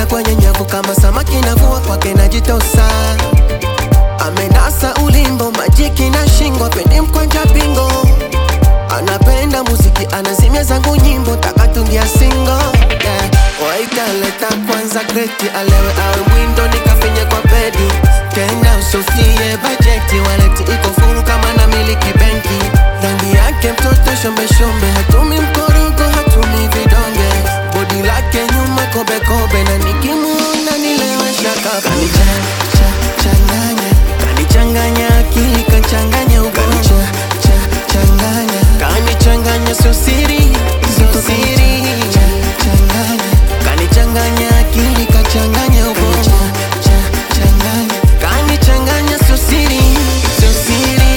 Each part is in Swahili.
kwenye nyavu kama samaki navua kwake najitosa. Amenasa ulimbo majiki na shingo pendi mkwanja bingo. Anapenda muziki anazimia zangu nyimbo takatungia singo, yeah. Waitaleta kwanza kreti alewe awe mwindo nikafinye kwa pedi. Tena usofie bajeti waleti iko furu kama na miliki benki. Rangi yake mtoto shombe shombe hatumi mkorogo hatumi vidonge. Body lake nyuma kobe kobe na nikimuona nilewesha kapa. Kanichanganya, kanichanganya akili kachanganya ugonjwa. Changanya, kanichanganya sio siri, sio siri. Kanichanganya akili kachanganya ugonjwa. Changanya, kanichanganya sio siri, sio siri.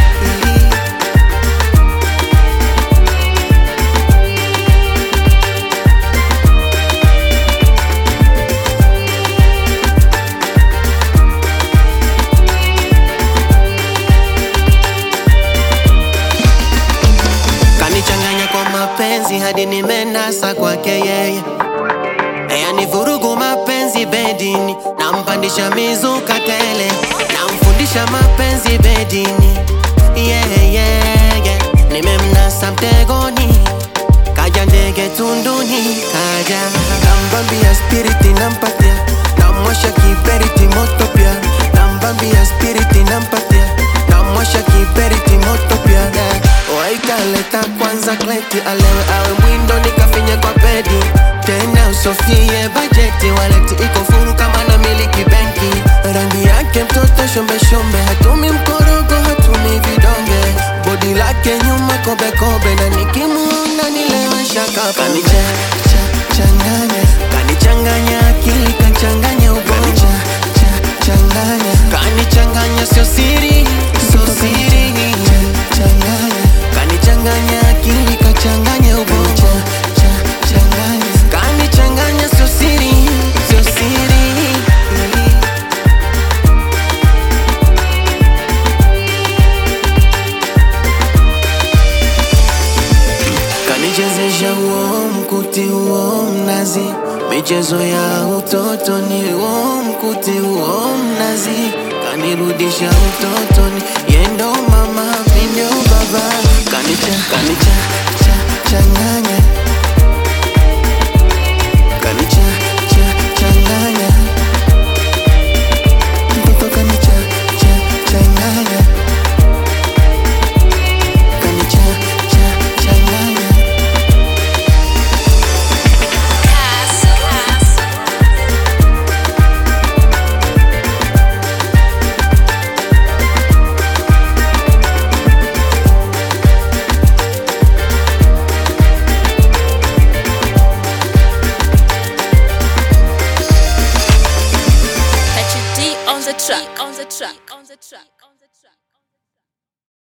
Kanichanganya kwa mapenzi hadi nimenasa kwake yeye. Yani vurugu mapenzi bedini, nampandisha mizuka tele, namfundisha mapenzi bedini. Yeah, yeah, yeah. Nimemnasa mtegoni, kaja ndege tunduni, kaja nambambia spiriti nampatia, namwasha kiberiti moto pia. Nambambia spiriti nampatia, namwasha kiberiti moto pia, yeah. Waitaleta kwanza kleti alewe awe mwindo nikafinye kwa pedi. Tena usofie bajeti waleti iko furu kama na miliki benki. Rangi yake mtoto shombe shombe hatumi mkorogo hatumi vidonge. Body lake nyuma kobe kobe na nikimuona nilewesha kapa. Kanichanganya, kanichanganya akili kachanganya ugonjwa. Changanya, kanichanganya sio siri, sio siri. Kanichanganya akili kachanganya ugonjwa. Changanya, kanichanganya sio siri, sio siri. Kanichezesha uo mkuti uo mnazi. Michezo ya utoto ni uo mkuti uo mnazi. Kanirudisha utotoni, yendo mama pinyo baba. Kanichanganya, kanichanganya mtoto kanichanganya, kanichanganya. On the track.